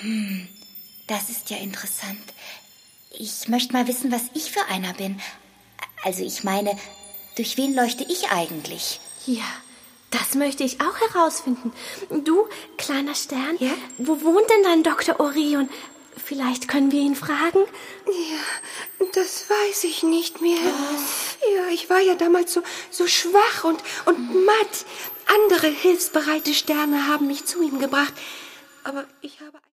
Das ist ja interessant. Ich möchte mal wissen, was ich für einer bin. Also ich meine, durch wen leuchte ich eigentlich? Ja, das möchte ich auch herausfinden. Du, kleiner Stern, ja? Wo wohnt denn dein Dr. Orion? Vielleicht können wir ihn fragen? Ja, das weiß ich nicht mehr. Ja, ich war ja damals so schwach und matt. Andere hilfsbereite Sterne haben mich zu ihm gebracht. Aber ich habe...